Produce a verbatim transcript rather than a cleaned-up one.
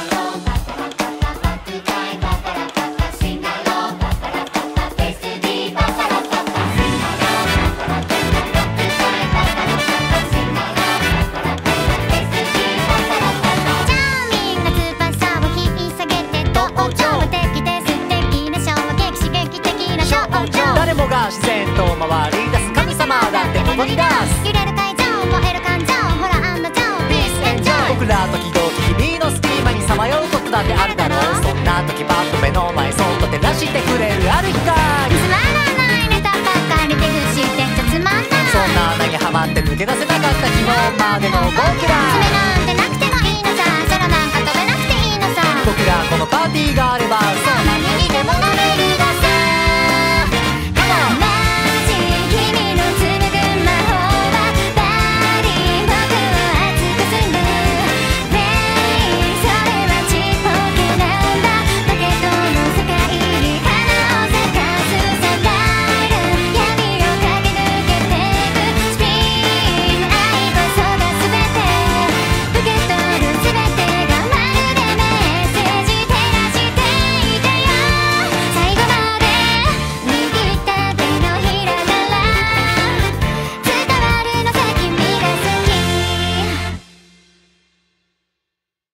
誰もが自然と回り出す神様だってここに出す揺れる会場燃える感情ホラー&ジョーピースエンジョイ僕ら時々日々の隙間にさまようことだってあるだろうそんな時パッと目の前そっと照らしてくれるある光つまらないネタばっかりで不してちゃつまんないそんな穴にはまって抜け出せなかった昨日までの僕ら